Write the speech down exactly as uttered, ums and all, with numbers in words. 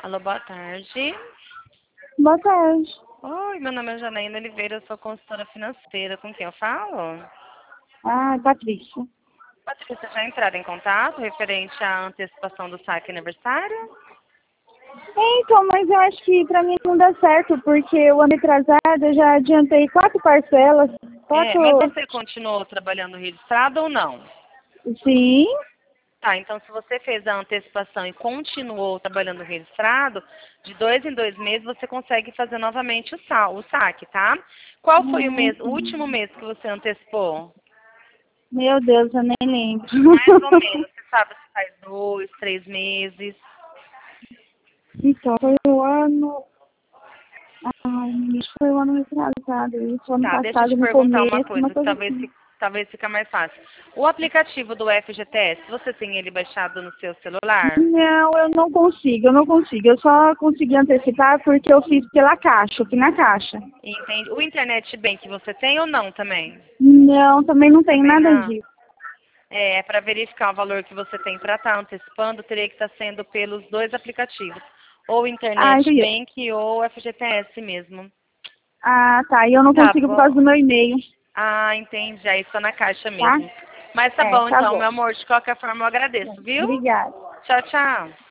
Alô, boa tarde. Boa tarde. Oi, meu nome é Janaína Oliveira, eu sou consultora financeira. Com quem eu falo? Ah, Patrícia. Patrícia, já entraram em contato referente à antecipação do saque aniversário? Então, mas eu acho que pra mim não dá certo, porque o ano atrasado eu já adiantei quatro parcelas. É, Quatro. mas você continuou trabalhando registrado ou não? Sim. Tá, então se você fez a antecipação e continuou trabalhando registrado, de dois em dois meses você consegue fazer novamente o, sa o saque, tá? Qual foi o mês, o último mês que você antecipou? Meu Deus, eu nem lembro. Mais ou menos, você sabe se faz dois, três meses. Então, foi o ano. Ai, isso foi o ano retrasado. Isso, ano Tá, deixa eu te passado, no perguntar uma começo, uma coisa, coisa talvez, assim. fi- talvez fica mais fácil. O aplicativo do F G T S, você tem ele baixado no seu celular? Não, eu não consigo, eu não consigo. Eu só consegui antecipar porque eu fiz pela caixa, eu fui na caixa. Entende? O Internet Bank você tem ou não também? Não, também não tenho Também nada não. disso. É, para verificar o valor que você tem para estar antecipando, teria que estar sendo pelos dois aplicativos. Ou o Ah, Internet entendi. Bank ou o F G T S mesmo. Ah, tá. E eu não Tá consigo por causa bom. do meu e-mail, Ah, entendi. Aí está na caixa tá? mesmo. Mas tá É, bom tá então, bom. meu amor. De qualquer forma, eu agradeço, viu? Obrigada. Tchau, tchau.